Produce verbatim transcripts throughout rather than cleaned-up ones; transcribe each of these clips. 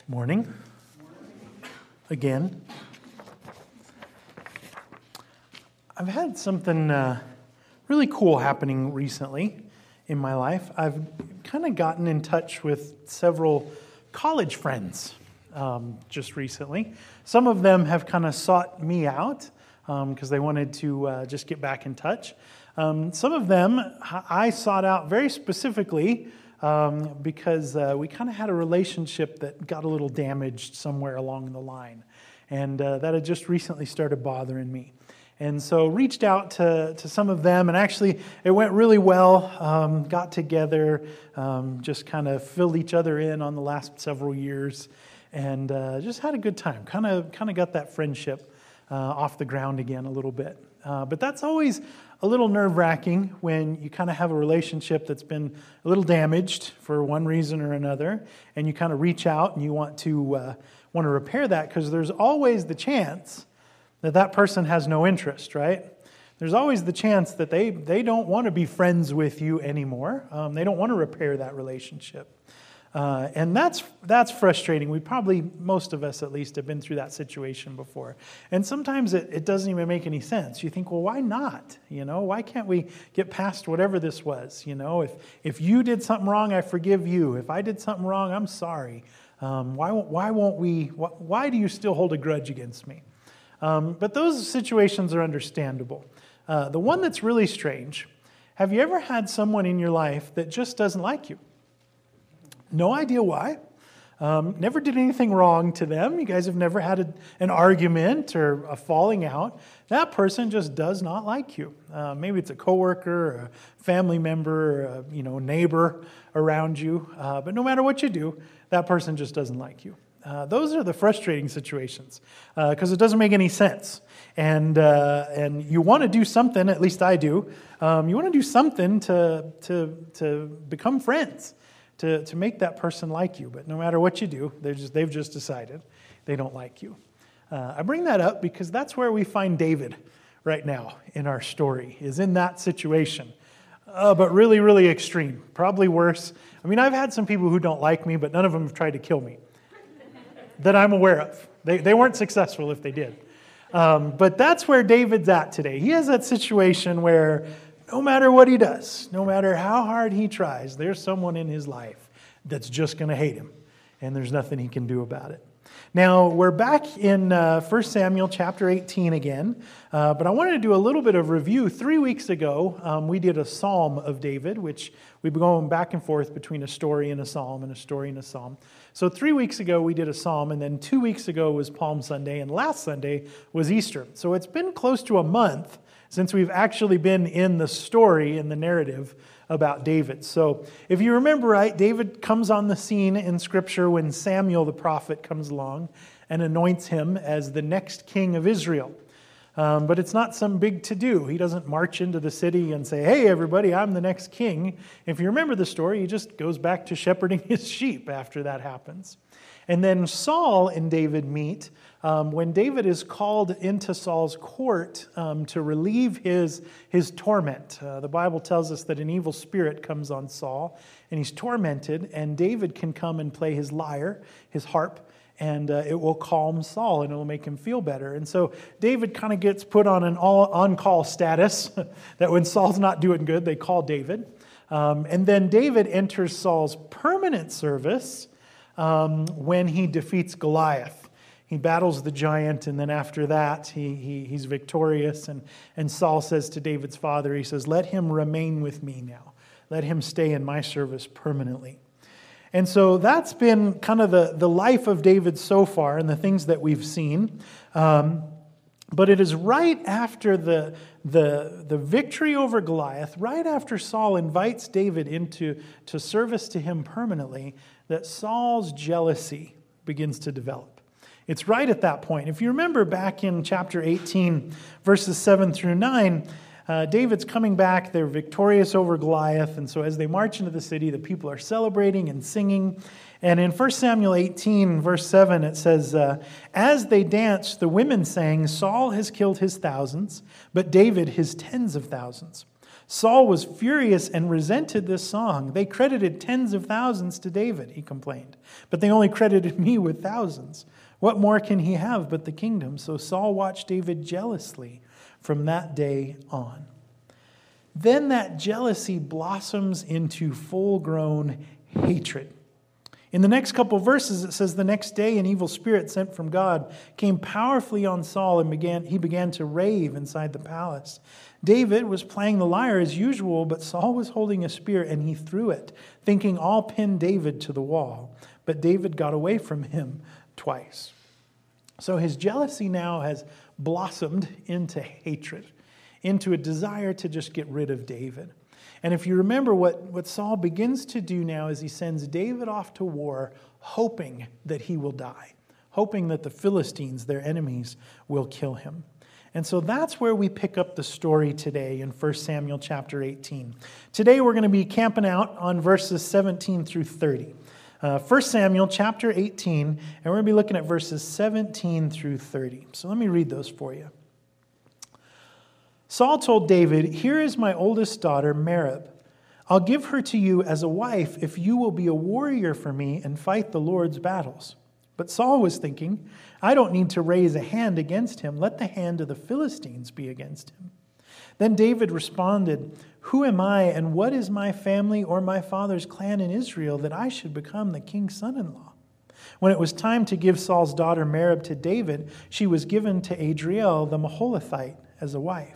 Morning. Again. I've had something uh, really cool happening recently in my life. I've kind of gotten in touch with several college friends um, just recently. Some of them have kind of sought me out because um, they wanted to uh, just get back in touch. Um, some of them I sought out very specifically Um, because uh, we kind of had a relationship that got a little damaged somewhere along the line. And uh, that had just recently started bothering me. And so reached out to, to some of them, and actually it went really well. Um, got together, um, just kind of filled each other in on the last several years, and uh, just had a good time. Kind of kind of got that friendship uh, off the ground again a little bit. Uh, but that's always a little nerve-wracking when you kind of have a relationship that's been a little damaged for one reason or another, and you kind of reach out and you want to uh, want to repair that, because there's always the chance that that person has no interest, right? There's always the chance that they, they don't want to be friends with you anymore. Um, they don't want to repair that relationship. Uh, and that's that's frustrating. We probably, most of us at least, have been through that situation before. And sometimes it, it doesn't even make any sense. You think, well, why not? You know, why can't we get past whatever this was? You know, if if you did something wrong, I forgive you. If I did something wrong, I'm sorry. Um, why why won't we? Why do you still hold a grudge against me? Um, but those situations are understandable. Uh, the one that's really strange: have you ever had someone in your life that just doesn't like you? No idea why. Um, never did anything wrong to them. You guys have never had a, an argument or a falling out. That person just does not like you. Uh, maybe it's a coworker, or a family member, or a, you know, neighbor around you. Uh, but no matter what you do, that person just doesn't like you. Uh, those are the frustrating situations because uh, it doesn't make any sense. And uh, and you want to do something. At least I do. Um, you want to do something to to to become friends. To, to make that person like you. But no matter what you do, they're just, they've just decided they don't like you. Uh, I bring that up because that's where we find David right now in our story, is in that situation. Uh, but really, really extreme. Probably worse. I mean, I've had some people who don't like me, but none of them have tried to kill me that I'm aware of. They, they weren't successful if they did. Um, but that's where David's at today. He has that situation where no matter what he does, no matter how hard he tries, there's someone in his life that's just going to hate him, and there's nothing he can do about it. Now, we're back in uh, First Samuel chapter eighteen again, uh, but I wanted to do a little bit of review. Three weeks ago, um, we did a psalm of David, which we've been going back and forth between a story and a psalm and a story and a psalm. So three weeks ago, we did a psalm, and then two weeks ago was Palm Sunday, and last Sunday was Easter. So it's been close to a month since we've actually been in the story, in the narrative about David. So if you remember right, David comes on the scene in Scripture when Samuel the prophet comes along and anoints him as the next king of Israel. Um, but it's not some big to-do. He doesn't march into the city and say, hey, everybody, I'm the next king. If you remember the story, he just goes back to shepherding his sheep after that happens. And then Saul and David meet um, when David is called into Saul's court um, to relieve his, his torment. Uh, the Bible tells us that an evil spirit comes on Saul, and he's tormented, and David can come and play his lyre, his harp, and uh, it will calm Saul, and it will make him feel better. And so David kind of gets put on an all on-call status, that when Saul's not doing good, they call David. Um, and then David enters Saul's permanent service Um, when he defeats Goliath. He battles the giant, and then after that, he, he he's victorious. And, and Saul says to David's father, he says, let him remain with me now. Let him stay in my service permanently. And so that's been kind of the, the life of David so far and the things that we've seen. Um, but it is right after the, the, the victory over Goliath, right after Saul invites David into to service to him permanently, that Saul's jealousy begins to develop. It's right at that point. If you remember back in chapter eighteen, verses seven through nine, uh, David's coming back. They're victorious over Goliath. And so as they march into the city, the people are celebrating and singing. And in First Samuel eighteen, verse seven, it says, uh, as they danced, the women sang, Saul has killed his thousands, but David his tens of thousands. Saul was furious and resented this song. They credited tens of thousands to David, he complained, but they only credited me with thousands. What more can he have but the kingdom? So Saul watched David jealously from that day on. Then that jealousy blossoms into full-grown hatred. In the next couple of verses, it says, the next day an evil spirit sent from God came powerfully on Saul, and began he began to rave inside the palace. David was playing the lyre as usual, but Saul was holding a spear, and he threw it, thinking, I'll pin David to the wall. But David got away from him twice. So his jealousy now has blossomed into hatred, into a desire to just get rid of David. And if you remember, what, what Saul begins to do now is he sends David off to war, hoping that he will die, hoping that the Philistines, their enemies, will kill him. And so that's where we pick up the story today in First Samuel chapter eighteen. Today we're going to be camping out on verses seventeen through thirty. Uh, First Samuel chapter eighteen, and we're going to be looking at verses seventeen through thirty. So let me read those for you. Saul told David, here is my oldest daughter, Merab. I'll give her to you as a wife if you will be a warrior for me and fight the Lord's battles. But Saul was thinking, I don't need to raise a hand against him. Let the hand of the Philistines be against him. Then David responded, who am I and what is my family or my father's clan in Israel that I should become the king's son-in-law? When it was time to give Saul's daughter Merab to David, she was given to Adriel the Maholathite as a wife.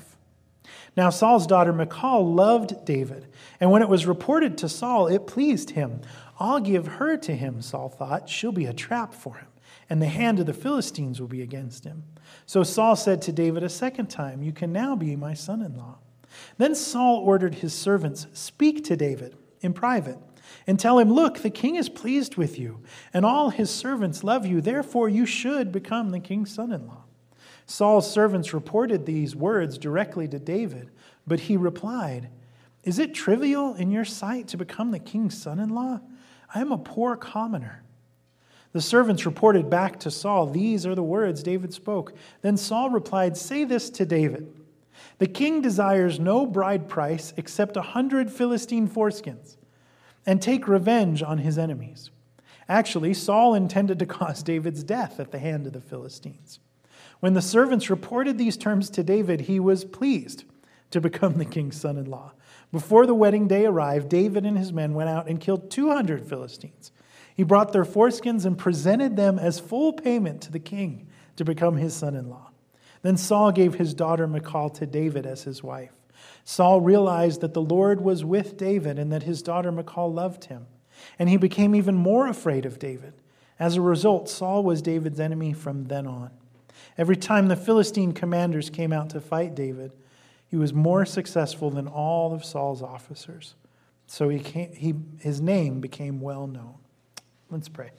Now Saul's daughter Michal loved David, and when it was reported to Saul, it pleased him. I'll give her to him, Saul thought. She'll be a trap for him, and the hand of the Philistines will be against him. So Saul said to David a second time, you can now be my son-in-law. Then Saul ordered his servants, speak to David in private, and tell him, look, the king is pleased with you, and all his servants love you. Therefore you should become the king's son-in-law. Saul's servants reported these words directly to David, but he replied, is it trivial in your sight to become the king's son-in-law? I am a poor commoner. The servants reported back to Saul, these are the words David spoke. Then Saul replied, say this to David. The king desires no bride price except a hundred Philistine foreskins, and take revenge on his enemies. Actually, Saul intended to cause David's death at the hand of the Philistines. When the servants reported these terms to David, he was pleased to become the king's son-in-law. Before the wedding day arrived, David and his men went out and killed two hundred Philistines. He brought their foreskins and presented them as full payment to the king to become his son-in-law. Then Saul gave his daughter Michal to David as his wife. Saul realized that the Lord was with David and that his daughter Michal loved him, and he became even more afraid of David. As a result, Saul was David's enemy from then on. Every time the Philistine commanders came out to fight David, he was more successful than all of Saul's officers. So he came, he, his name became well known. Let's pray.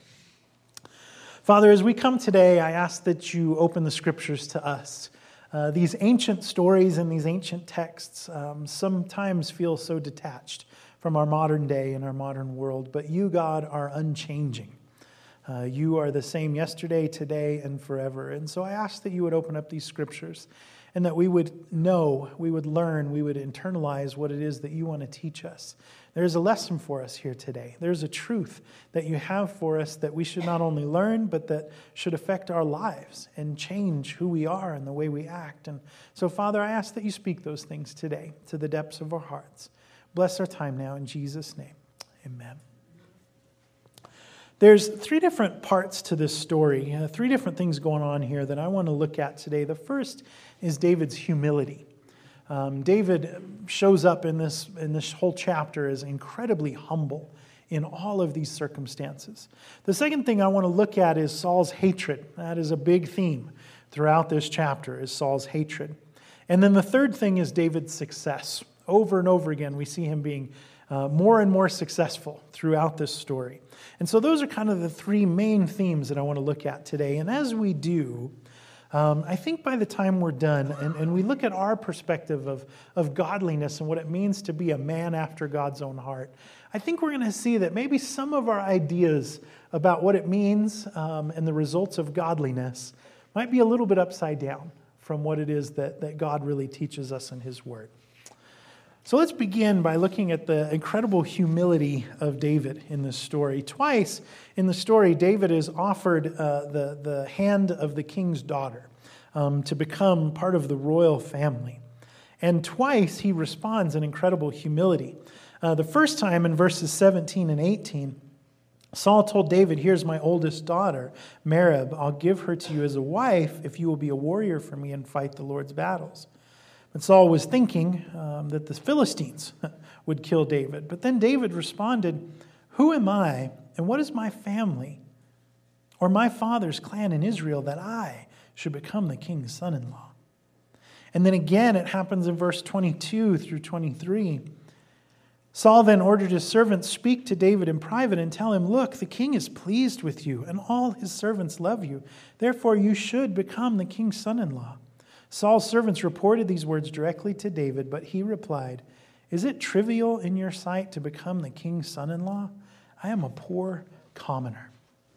Father, as we come today, I ask that you open the scriptures to us. Uh, these ancient stories and these ancient texts um, sometimes feel so detached from our modern day and our modern world, but you, God, are unchanging. Uh, you are the same yesterday, today, and forever. And so I ask that you would open up these scriptures and that we would know, we would learn, we would internalize what it is that you want to teach us. There's a lesson for us here today. There's a truth that you have for us that we should not only learn, but that should affect our lives and change who we are and the way we act. And so, Father, I ask that you speak those things today to the depths of our hearts. Bless our time now in Jesus' name. Amen. There's three different parts to this story, uh, three different things going on here that I want to look at today. The first is David's humility. Um, David shows up in this, in this whole chapter as incredibly humble in all of these circumstances. The second thing I want to look at is Saul's hatred. That is a big theme throughout this chapter, is Saul's hatred. And then the third thing is David's success. Over and over again, we see him being uh, more and more successful throughout this story. And so those are kind of the three main themes that I want to look at today. And as we do, um, I think by the time we're done and, and we look at our perspective of, of godliness and what it means to be a man after God's own heart, I think we're going to see that maybe some of our ideas about what it means um, and the results of godliness might be a little bit upside down from what it is that, that God really teaches us in His Word. So let's begin by looking at the incredible humility of David in this story. Twice in the story, David is offered uh, the, the hand of the king's daughter um, to become part of the royal family. And twice he responds in incredible humility. Uh, the first time in verses seventeen and eighteen, Saul told David, "Here's my oldest daughter, Merab. I'll give her to you as a wife if you will be a warrior for me and fight the Lord's battles." But Saul was thinking um, that the Philistines would kill David. But then David responded, "Who am I and what is my family or my father's clan in Israel that I should become the king's son-in-law?" And then again it happens in verse twenty-two through twenty-three. Saul then ordered his servants, "Speak to David in private and tell him, 'Look, the king is pleased with you and all his servants love you. Therefore you should become the king's son-in-law.'" Saul's servants reported these words directly to David, but he replied, "Is it trivial in your sight to become the king's son-in-law? I am a poor commoner."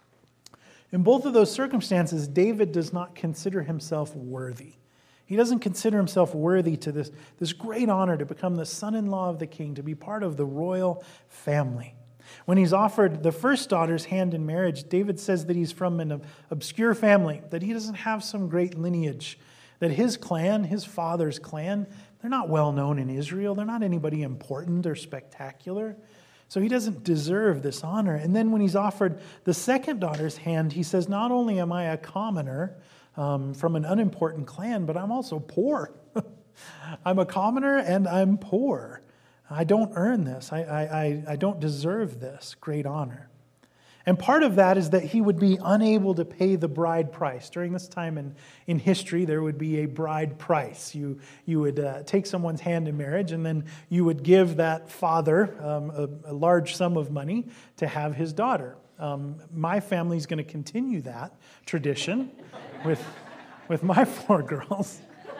In both of those circumstances, David does not consider himself worthy. He doesn't consider himself worthy to this, this great honor to become the son-in-law of the king, to be part of the royal family. When he's offered the first daughter's hand in marriage, David says that he's from an obscure family, that he doesn't have some great lineage, that his clan, his father's clan, they're not well known in Israel. They're not anybody important or spectacular. So he doesn't deserve this honor. And then when he's offered the second daughter's hand, he says, "Not only am I a commoner um, from an unimportant clan, but I'm also poor. I'm a commoner and I'm poor. I don't earn this. I, I, I don't deserve this great honor." And part of that is that he would be unable to pay the bride price. During this time in, in history, there would be a bride price. You, you would uh, take someone's hand in marriage, and then you would give that father um, a, a large sum of money to have his daughter. Um, my family's going to continue that tradition with, with my four girls.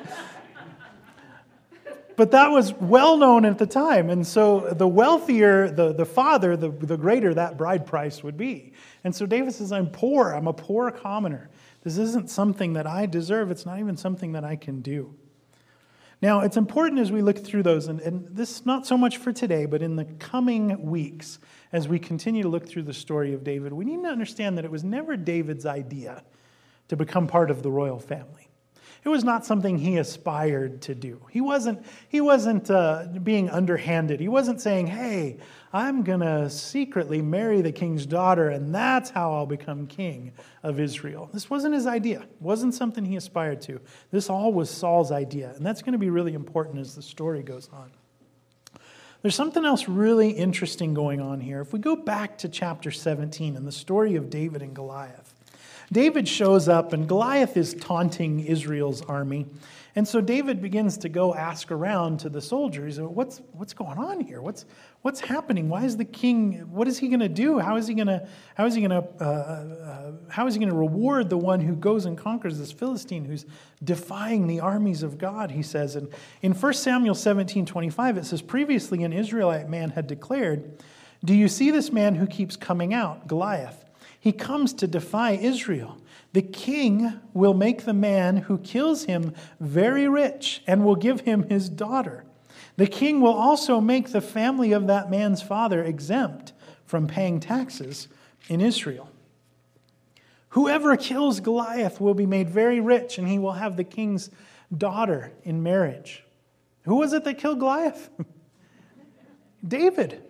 But that was well known at the time. And so the wealthier the, the father, the, the greater that bride price would be. And so David says, "I'm poor. I'm a poor commoner. This isn't something that I deserve. It's not even something that I can do." Now, it's important as we look through those, and, and this is not so much for today, but in the coming weeks, as we continue to look through the story of David, we need to understand that it was never David's idea to become part of the royal family. It was not something he aspired to do. He wasn't, he wasn't uh, being underhanded. He wasn't saying, "Hey, I'm going to secretly marry the king's daughter, and that's how I'll become king of Israel." This wasn't his idea. It wasn't something he aspired to. This all was Saul's idea, and that's going to be really important as the story goes on. There's something else really interesting going on here. If we go back to chapter seventeen and the story of David and Goliath, David shows up, and Goliath is taunting Israel's army. And so David begins to go ask around to the soldiers, what's what's going on here? What's what's happening? Why is the king, what is he going to do? How is he going to how is he going to uh, uh, how is he going to reward the one who goes and conquers this Philistine who's defying the armies of God, he says. And in First Samuel seventeen twenty-five, it says, "Previously an Israelite man had declared, 'Do you see this man who keeps coming out, Goliath? He comes to defy Israel. The king will make the man who kills him very rich and will give him his daughter. The king will also make the family of that man's father exempt from paying taxes in Israel. Whoever kills Goliath will be made very rich, and he will have the king's daughter in marriage.'" Who was it that killed Goliath? David.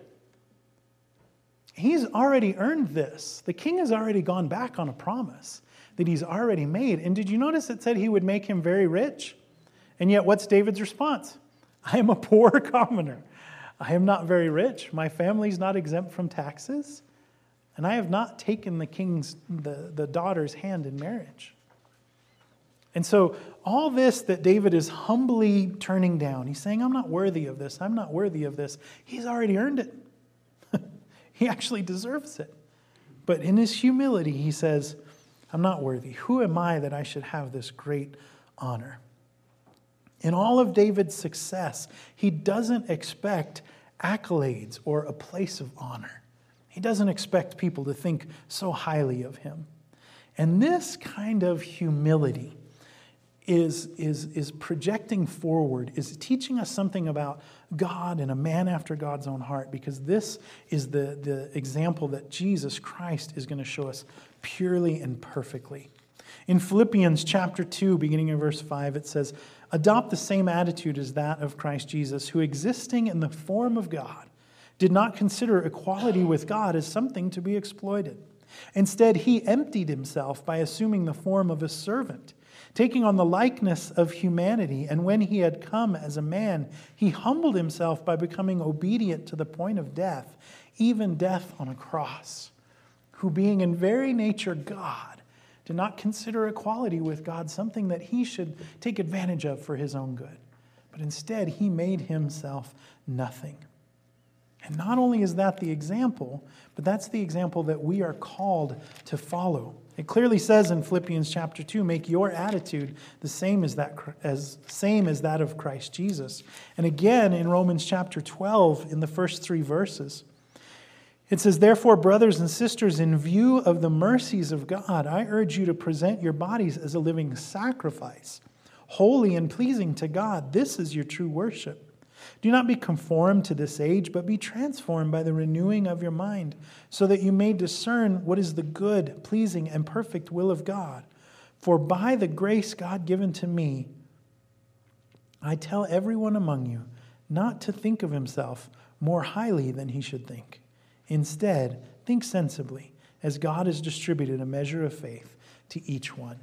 He's already earned this. The king has already gone back on a promise that he's already made. And did you notice it said he would make him very rich? And yet what's David's response? "I am a poor commoner. I am not very rich. My family's not exempt from taxes. And I have not taken the king's, the, the daughter's hand in marriage." And so all this that David is humbly turning down, he's saying, "I'm not worthy of this. I'm not worthy of this." He's already earned it. He actually deserves it. But in his humility, he says, "I'm not worthy. Who am I that I should have this great honor?" In all of David's success, he doesn't expect accolades or a place of honor. He doesn't expect people to think so highly of him. And this kind of humility is, is, is projecting forward, is teaching us something about God and a man after God's own heart, because this is the, the example that Jesus Christ is going to show us purely and perfectly. In Philippians chapter two, beginning in verse five, it says, "Adopt the same attitude as that of Christ Jesus, who existing in the form of God, did not consider equality with God as something to be exploited. Instead, he emptied himself by assuming the form of a servant, taking on the likeness of humanity, and when he had come as a man, he humbled himself by becoming obedient to the point of death, even death on a cross. Who being in very nature God, did not consider equality with God something that he should take advantage of for his own good, but instead he made himself nothing." And not only is that the example, but that's the example that we are called to follow. It clearly says in Philippians chapter two, "Make your attitude the same as that as same as that of Christ Jesus." And again in Romans chapter twelve, in the first three verses, it says, "Therefore, brothers and sisters, in view of the mercies of God, I urge you to present your bodies as a living sacrifice, holy and pleasing to God. This is your true worship. Do not be conformed to this age, but be transformed by the renewing of your mind, so that you may discern what is the good, pleasing, and perfect will of God. For by the grace God given to me, I tell everyone among you not to think of himself more highly than he should think. Instead, think sensibly, as God has distributed a measure of faith to each one."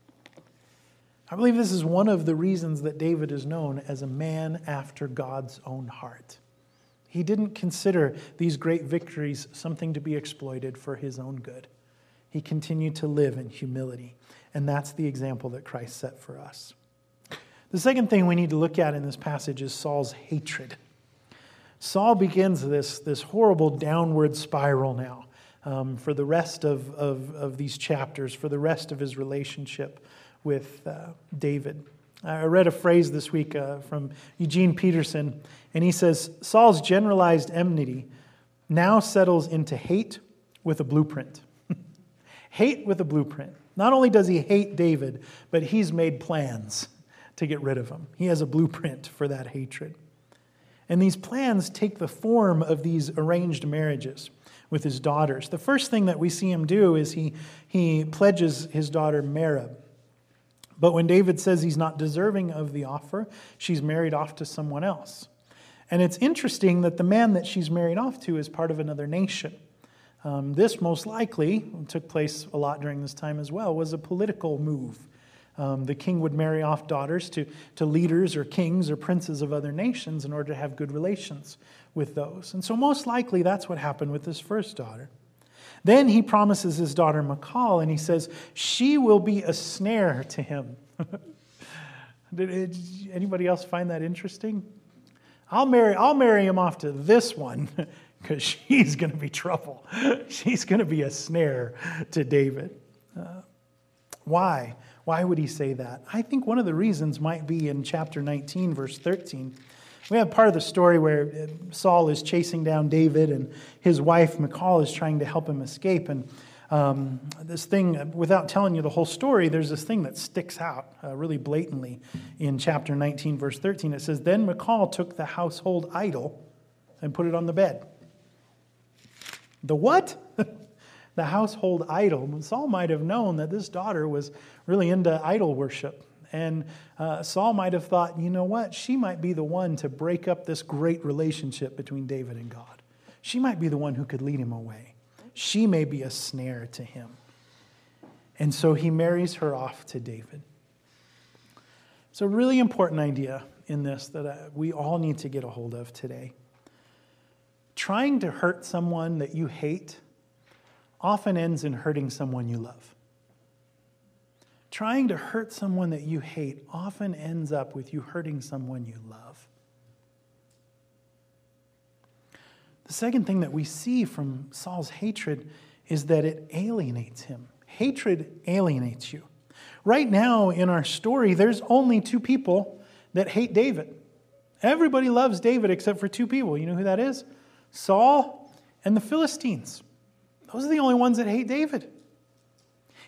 I believe this is one of the reasons that David is known as a man after God's own heart. He didn't consider these great victories something to be exploited for his own good. He continued to live in humility, and that's the example that Christ set for us. The second thing we need to look at in this passage is Saul's hatred. Saul begins this, this horrible downward spiral now um, for the rest of, of, of these chapters, for the rest of his relationship with uh, David. I read a phrase this week uh, from Eugene Peterson, and he says, "Saul's generalized enmity now settles into hate with a blueprint." Hate with a blueprint. Not only does he hate David, but he's made plans to get rid of him. He has a blueprint for that hatred. And these plans take the form of these arranged marriages with his daughters. The first thing that we see him do is he, he pledges his daughter Merab. But when David says he's not deserving of the offer, she's married off to someone else. And it's interesting that the man that she's married off to is part of another nation. Um, this most likely, took place a lot during this time as well, was a political move. Um, the king would marry off daughters to, to leaders or kings or princes of other nations in order to have good relations with those. And so most likely that's what happened with his first daughter. Then he promises his daughter Michal, and he says, she will be a snare to him. Did anybody else find that interesting? I'll marry, I'll marry him off to this one because she's going to be trouble. She's going to be a snare to David. Uh, why? Why would he say that? I think one of the reasons might be in chapter nineteen, verse thirteen. We have part of the story where Saul is chasing down David and his wife Michal is trying to help him escape. And um, this thing, without telling you the whole story, there's this thing that sticks out uh, really blatantly in chapter nineteen, verse thirteen. It says, "Then Michal took the household idol and put it on the bed." The what? The household idol. Saul might have known that this daughter was really into idol worship. And uh, Saul might have thought, you know what? She might be the one to break up this great relationship between David and God. She might be the one who could lead him away. She may be a snare to him. And so he marries her off to David. It's a really important idea in this that uh, we all need to get a hold of today. Trying to hurt someone that you hate often ends in hurting someone you love. Trying to hurt someone that you hate often ends up with you hurting someone you love. The second thing that we see from Saul's hatred is that it alienates him. Hatred alienates you. Right now in our story, there's only two people that hate David. Everybody loves David except for two people. You know who that is? Saul and the Philistines. Those are the only ones that hate David.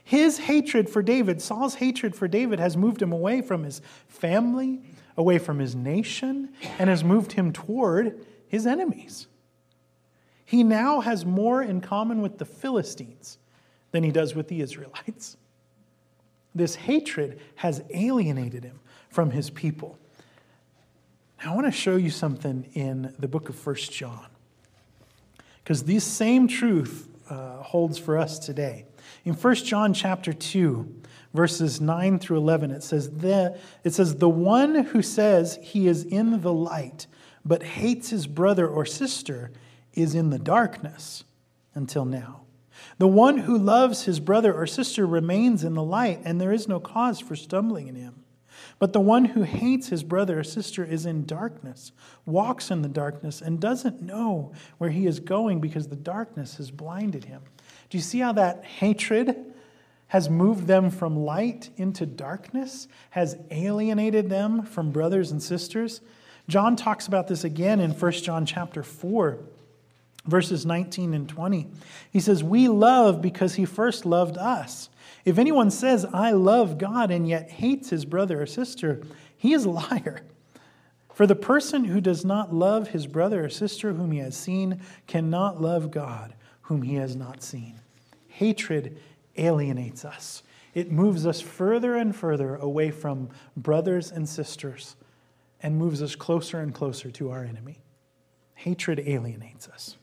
His hatred for David, Saul's hatred for David, has moved him away from his family, away from his nation, and has moved him toward his enemies. He now has more in common with the Philistines than he does with the Israelites. This hatred has alienated him from his people. Now, I want to show you something in the book of First John, because this same truth uh, holds for us today. In First John chapter two, verses nine through eleven, it says, the, it says, the one who says he is in the light, but hates his brother or sister, is in the darkness until now. The one who loves his brother or sister remains in the light, and there is no cause for stumbling in him. But the one who hates his brother or sister is in darkness, walks in the darkness, and doesn't know where he is going because the darkness has blinded him. Do you see how that hatred has moved them from light into darkness, has alienated them from brothers and sisters? John talks about this again in First John chapter four, verses nineteen and twenty. He says, we love because he first loved us. If anyone says, I love God, and yet hates his brother or sister, he is a liar. For the person who does not love his brother or sister whom he has seen cannot love God whom he has not seen. Hatred alienates us. It moves us further and further away from brothers and sisters and moves us closer and closer to our enemy. Hatred alienates us.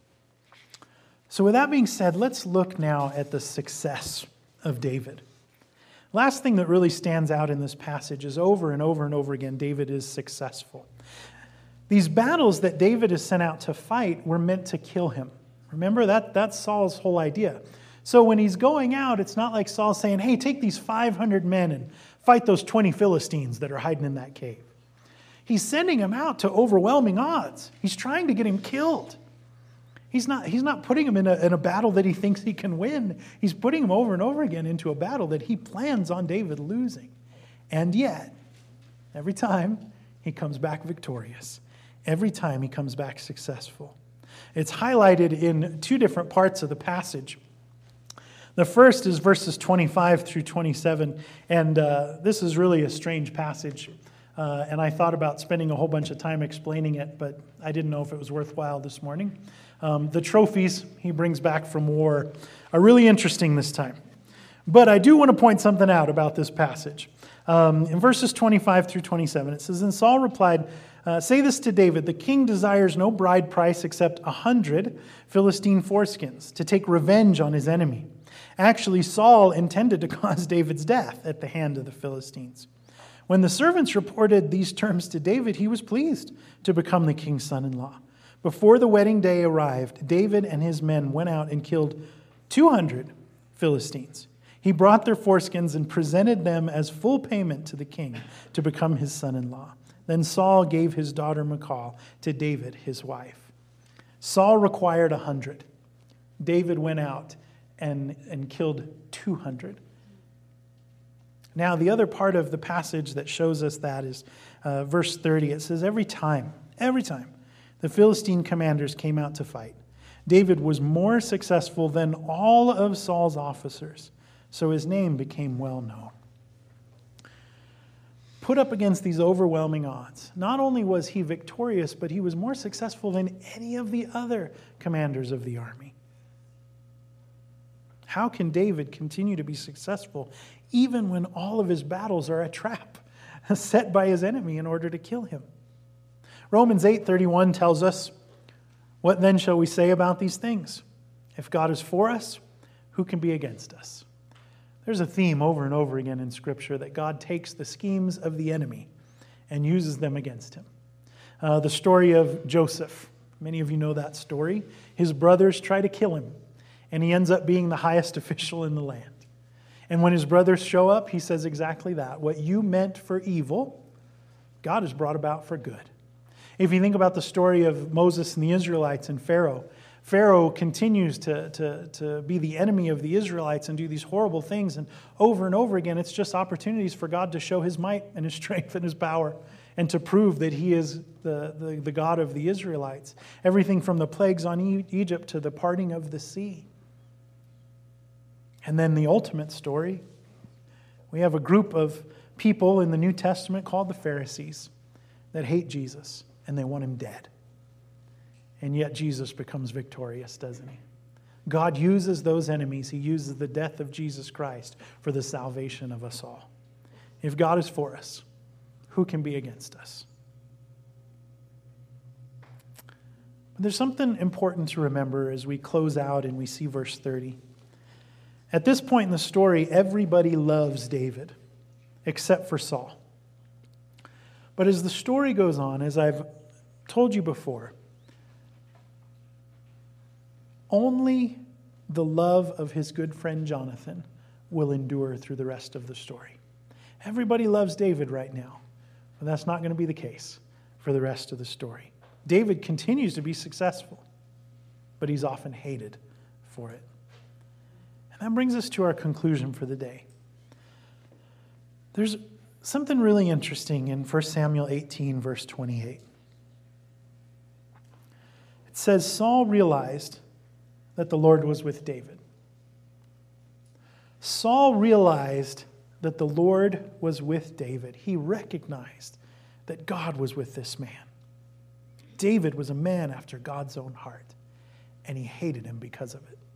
So with that being said, let's look now at the success of David. Last thing that really stands out in this passage is over and over and over again, David is successful. These battles that David is sent out to fight were meant to kill him. Remember, that, that's Saul's whole idea. So when he's going out, it's not like Saul saying, hey, take these five hundred men and fight those twenty Philistines that are hiding in that cave. He's sending him out to overwhelming odds. He's trying to get him killed. He's not, he's not putting him in a, in a battle that he thinks he can win. He's putting him over and over again into a battle that he plans on David losing. And yet, every time he comes back victorious. Every time he comes back successful. It's highlighted in two different parts of the passage. The first is verses twenty-five through twenty-seven, and uh, this is really a strange passage. Uh, and I thought about spending a whole bunch of time explaining it, but I didn't know if it was worthwhile this morning. Um, the trophies he brings back from war are really interesting this time. But I do want to point something out about this passage. Um, in verses twenty-five through twenty-seven, it says, and Saul replied, uh, say this to David, the king desires no bride price except a hundred Philistine foreskins to take revenge on his enemy. Actually, Saul intended to cause David's death at the hand of the Philistines. When the servants reported these terms to David, he was pleased to become the king's son-in-law. Before the wedding day arrived, David and his men went out and killed two hundred Philistines. He brought their foreskins and presented them as full payment to the king to become his son-in-law. Then Saul gave his daughter Michal to David, his wife. Saul required a hundred. David went out and, and killed two hundred. Now, the other part of the passage that shows us that is uh, verse thirty. It says, every time, every time the Philistine commanders came out to fight, David was more successful than all of Saul's officers, so his name became well known. Put up against these overwhelming odds, not only was he victorious, but he was more successful than any of the other commanders of the army. How can David continue to be successful even when all of his battles are a trap set by his enemy in order to kill him? Romans eight thirty-one tells us, what then shall we say about these things? If God is for us, who can be against us? There's a theme over and over again in Scripture that God takes the schemes of the enemy and uses them against him. Uh, the story of Joseph. Many of you know that story. His brothers try to kill him, and he ends up being the highest official in the land. And when his brothers show up, he says exactly that. What you meant for evil, God has brought about for good. If you think about the story of Moses and the Israelites and Pharaoh, Pharaoh continues to, to, to be the enemy of the Israelites and do these horrible things. And over and over again, it's just opportunities for God to show his might and his strength and his power and to prove that he is the, the, the God of the Israelites. Everything from the plagues on Egypt to the parting of the sea. And then the ultimate story, we have a group of people in the New Testament called the Pharisees that hate Jesus and they want him dead. And yet Jesus becomes victorious, doesn't he? God uses those enemies. He uses the death of Jesus Christ for the salvation of us all. If God is for us, who can be against us? But there's something important to remember as we close out and we see verse thirty. At this point in the story, everybody loves David, except for Saul. But as the story goes on, as I've told you before, only the love of his good friend Jonathan will endure through the rest of the story. Everybody loves David right now, but that's not going to be the case for the rest of the story. David continues to be successful, but he's often hated for it. And that brings us to our conclusion for the day. There's something really interesting in First Samuel eighteen, verse twenty-eight. It says, Saul realized that the Lord was with David. Saul realized that the Lord was with David. He recognized that God was with this man. David was a man after God's own heart, and he hated him because of it.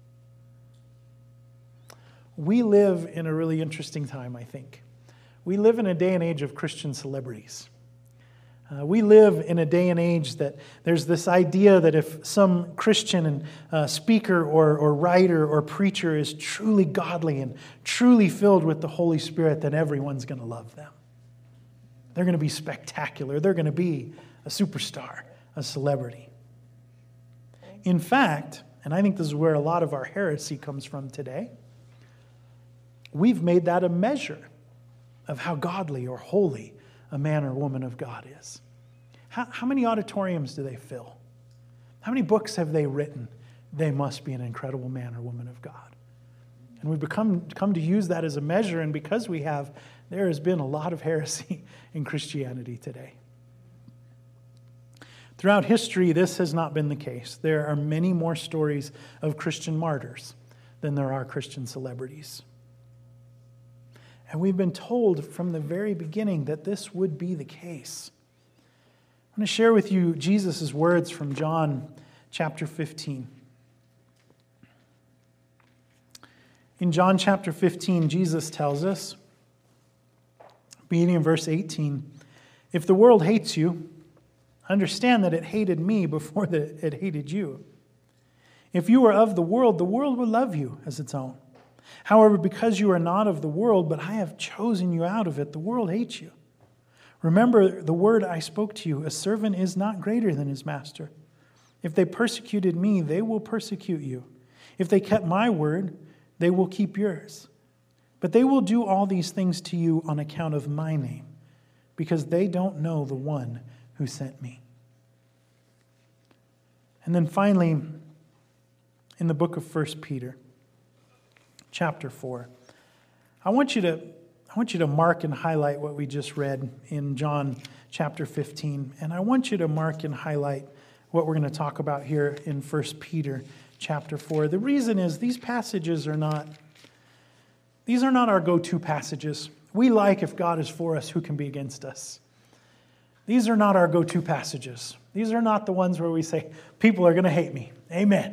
We live in a really interesting time, I think. We live in a day and age of Christian celebrities. Uh, we live in a day and age that there's this idea that if some Christian and uh, speaker or, or writer or preacher is truly godly and truly filled with the Holy Spirit, then everyone's going to love them. They're going to be spectacular. They're going to be a superstar, a celebrity. In fact, and I think this is where a lot of our heresy comes from today, we've made that a measure of how godly or holy a man or woman of God is. How, how many auditoriums do they fill? How many books have they written? They must be an incredible man or woman of God. And we've become come to use that as a measure, and because we have, there has been a lot of heresy in Christianity today. Throughout history, this has not been the case. There are many more stories of Christian martyrs than there are Christian celebrities. And we've been told from the very beginning that this would be the case. I want to share with you Jesus' words from John chapter fifteen. In John chapter fifteen, Jesus tells us, beginning in verse eighteen, if the world hates you, understand that it hated me before that it hated you. If you were of the world, the world would love you as its own. However, because you are not of the world, but I have chosen you out of it, the world hates you. Remember the word I spoke to you, a servant is not greater than his master. If they persecuted me, they will persecute you. If they kept my word, they will keep yours. But they will do all these things to you on account of my name, because they don't know the one who sent me. And then finally, in the book of First Peter, chapter four, I want you to I want you to mark and highlight what we just read in John chapter fifteen, and I want you to mark and highlight what we're going to talk about here in First Peter chapter four. The reason is these passages are not these are not our go-to passages. We like if God is for us, who can be against us? These are not our go-to passages. These are not the ones where we say, people are going to hate me. Amen.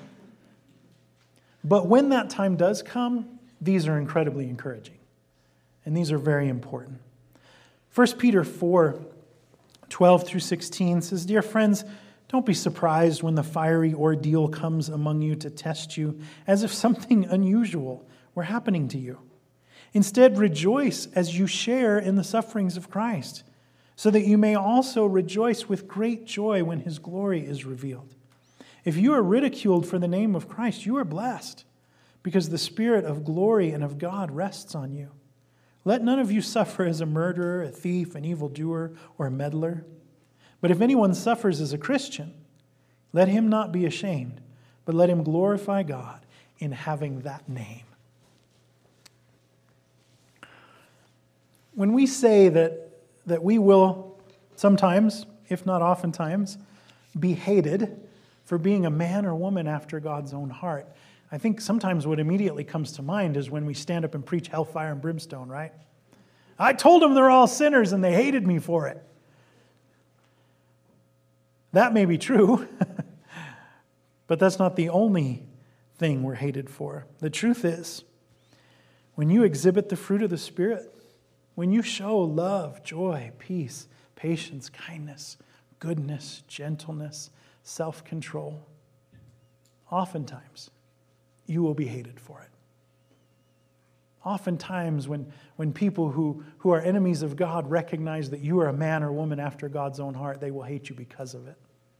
But when that time does come, these are incredibly encouraging. And these are very important. First Peter four, twelve through sixteen says, dear friends, don't be surprised when the fiery ordeal comes among you to test you, as if something unusual were happening to you. Instead, rejoice as you share in the sufferings of Christ, so that you may also rejoice with great joy when his glory is revealed. If you are ridiculed for the name of Christ, you are blessed, because the Spirit of glory and of God rests on you. Let none of you suffer as a murderer, a thief, an evildoer, or a meddler. But if anyone suffers as a Christian, let him not be ashamed, but let him glorify God in having that name. When we say that, that we will sometimes, if not oftentimes, be hated for being a man or woman after God's own heart, I think sometimes what immediately comes to mind is when we stand up and preach hellfire and brimstone, right? I told them they're all sinners and they hated me for it. That may be true, but that's not the only thing we're hated for. The truth is, when you exhibit the fruit of the Spirit, when you show love, joy, peace, patience, kindness, goodness, gentleness, self-control, oftentimes you will be hated for it. Oftentimes when, when people who, who are enemies of God recognize that you are a man or woman after God's own heart, they will hate you because of it.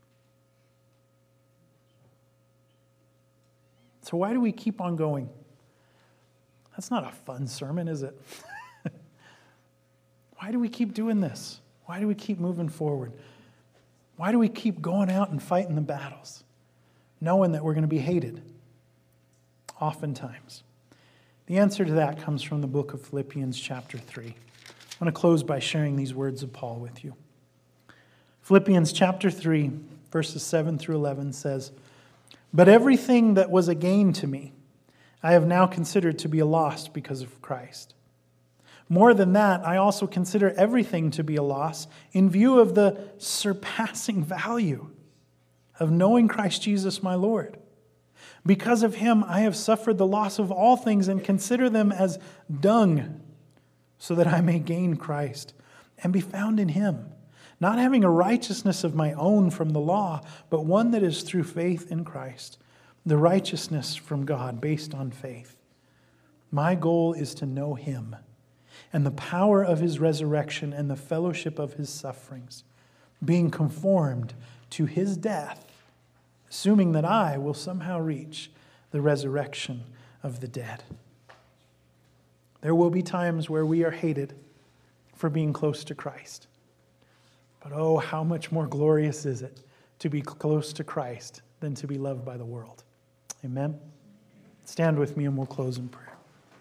So why do we keep on going? That's not a fun sermon, is it? Why do we keep doing this? Why do we keep moving forward? Why do we keep going out and fighting the battles, knowing that we're going to be hated? Oftentimes. The answer to that comes from the book of Philippians chapter three. I want to close by sharing these words of Paul with you. Philippians chapter three, verses seven through eleven says, "But everything that was a gain to me, I have now considered to be a loss because of Christ. More than that, I also consider everything to be a loss in view of the surpassing value of knowing Christ Jesus my Lord. Because of him, I have suffered the loss of all things and consider them as dung, so that I may gain Christ and be found in him, not having a righteousness of my own from the law, but one that is through faith in Christ, the righteousness from God based on faith. My goal is to know him and the power of his resurrection and the fellowship of his sufferings, being conformed to his death, assuming that I will somehow reach the resurrection of the dead." There will be times where we are hated for being close to Christ. But oh, how much more glorious is it to be close to Christ than to be loved by the world. Amen? Stand with me and we'll close in prayer.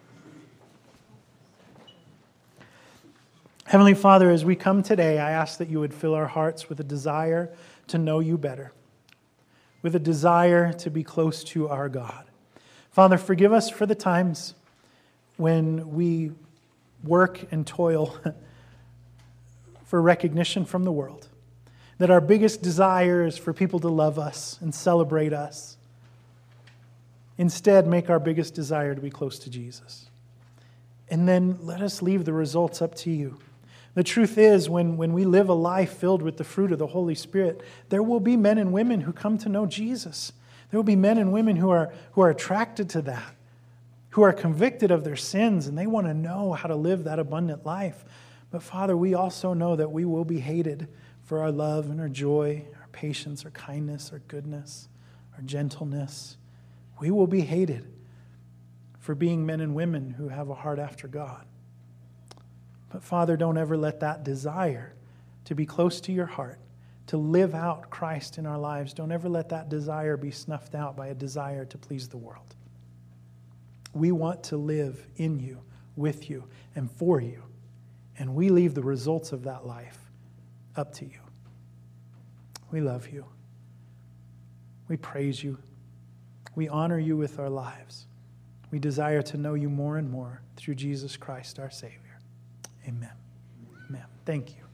Heavenly Father, as we come today, I ask that you would fill our hearts with a desire to know you better, with a desire to be close to our God. Father, forgive us for the times when we work and toil for recognition from the world, that our biggest desire is for people to love us and celebrate us. Instead, make our biggest desire to be close to Jesus. And then let us leave the results up to you. The truth is, when, when we live a life filled with the fruit of the Holy Spirit, there will be men and women who come to know Jesus. There will be men and women who are, who are attracted to that, who are convicted of their sins, and they want to know how to live that abundant life. But Father, we also know that we will be hated for our love and our joy, our patience, our kindness, our goodness, our gentleness. We will be hated for being men and women who have a heart after God. But Father, don't ever let that desire to be close to your heart, to live out Christ in our lives, don't ever let that desire be snuffed out by a desire to please the world. We want to live in you, with you, and for you. And we leave the results of that life up to you. We love you. We praise you. We honor you with our lives. We desire to know you more and more through Jesus Christ, our Savior. Amen. Amen. Thank you.